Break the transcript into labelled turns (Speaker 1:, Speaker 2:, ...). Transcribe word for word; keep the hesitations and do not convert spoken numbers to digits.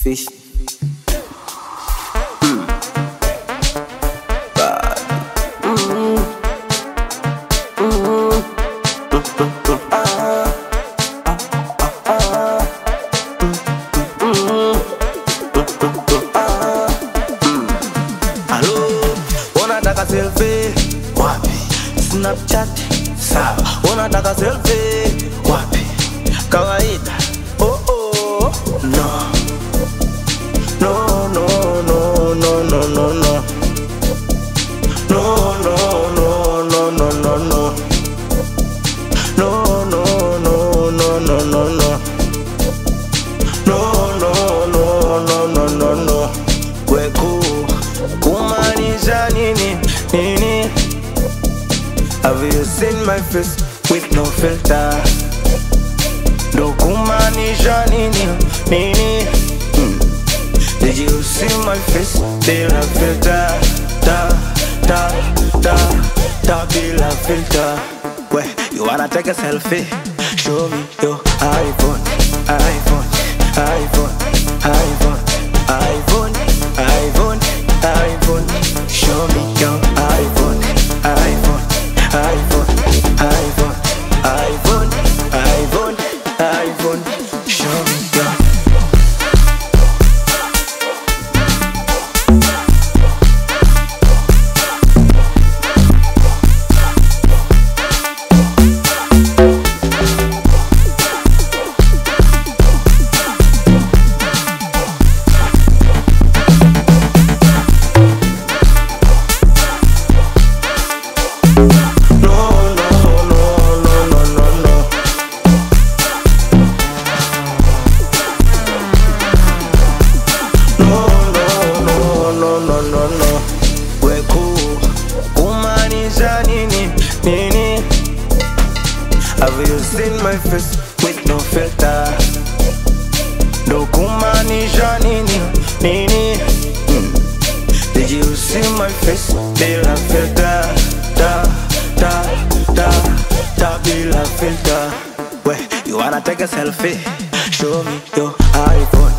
Speaker 1: Fish. Mm. Bad. Mm. Mm. Mm. Mm. Ah. Ah. Ah. Ah. Mm. Mm. Mm. Ah. Mm. Hello, unataka selfie? Wapi? Snapchat? Sawa. Unataka selfie? Wapi? Kawaida. Oh oh. No. No, no, no, no, no, no, no. No, no, no, no, no, no, no. No, no, no, no, no, no, no. No, no, no, no, no, no, no. Weku kumaanisha nini? Nini? Have you seen my face with no filter? Ndo kumaanisha nini? Nini? Hmm. Did you see my face? Bila filter, da, da, da, da, bila filter. Wait, you wanna take a selfie? Show me your iPhone, iPhone, iPhone, iPhone, iPhone, iPhone, iPhone. Show me your iPhone, iPhone, iPhone, iPhone, iPhone, iPhone, iPhone. Show me your nini? Have you seen my face with no filter? Ndo kumaanisha nini? Nini? Mm. Did you see my face bila filter? Da, da, da, da, bila filter. Wait, you wanna take a selfie? Show me your iPhone,